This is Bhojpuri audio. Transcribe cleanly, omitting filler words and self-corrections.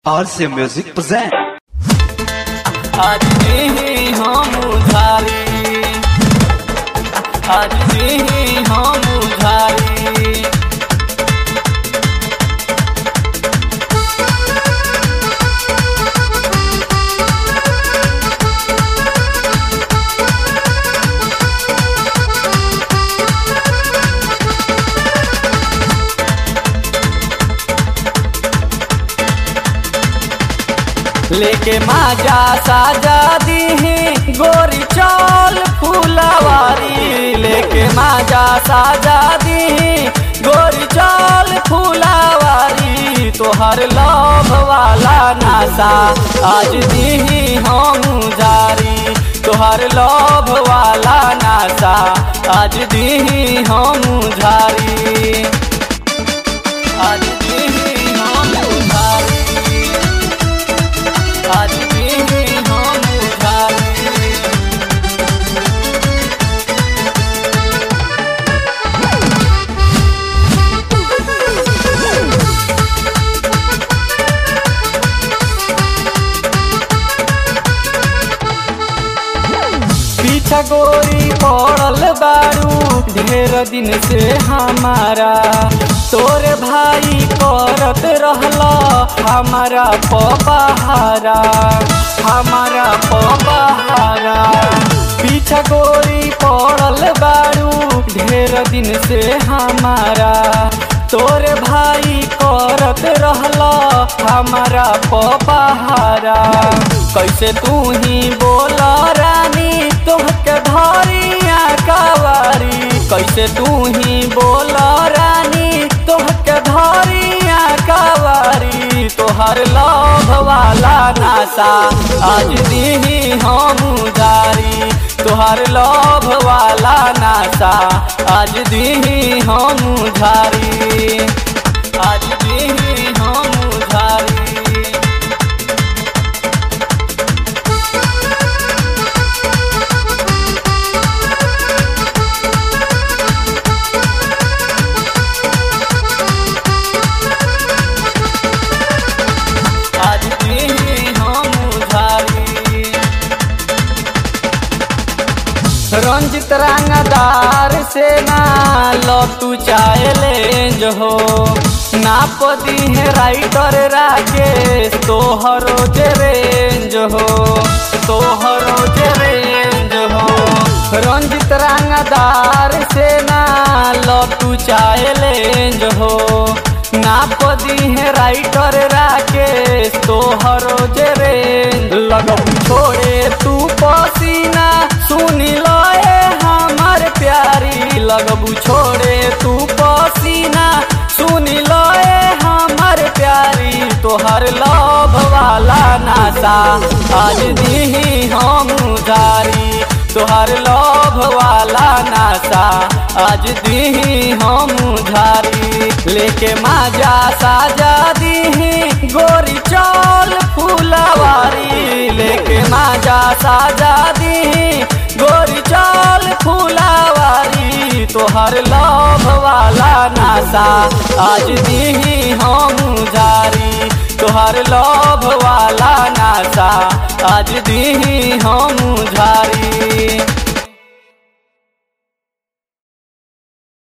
RC Music present. आज नहीं हम उधारी, आज नहीं हम उधारी। लेके माजा साजा दी गोरी चौल फूलवारी, लेके माजा साजा दी गोरी चौल फूलवारी। तोहर लव वाला नासा आज दी हम उधारी, तोहर लव वाला नासा आज दी हम उधारी, आज दी हम उधारी, आज भी हम उधारी। पीछा गोरी पड़ल बारू ढेर दिन से हमारा, तोरे भाई करत रहला हमारा पबहारा, हमारा पबहारा। पीछा गोरी पड़ल बारू ढेर दिन से हमारा, तोरे भाई करत रहला हमारा पबहारा। कैसे तू ही बोला रानी तोहके धरिया कवारी, कैसे तू ही बोला रानी तोहके धरिया कवारी। तोहर लव वाला नासा आज दी हम उधारी, तोहर लव वाला नासा आज दी हम उधारी, आज दी हम उधारी। रंजित रंगदार से ना लो तू चैलेंज हो, नाप दी है राइटर राकेश तोहरो जे रेंज हो, तोहरो जे रेंज हो। रंजित रंगदार से ना लो तू चैलेंज हो, नाप दी है राइटर राकेश तोहरो जे रेंज। लगब छोड़े तू पसीना सुनी लो हमार प्यारी, लगबू छोड़े तू पसीना सुनी लो हमार प्यारी। तोहर लव वाला नासा आज दी हम उधारी, तोहर लव वाला नासा आज दी हम उधारी। लेके माजा साजा दी गोरी चौल फूलवारी, लेके माजा साजा दी गोरी चौल फूलवारी। तोहर लव वाला नासा आज दी हम उधारी, तोहर लव वाला नासा आज दी हम उधारी।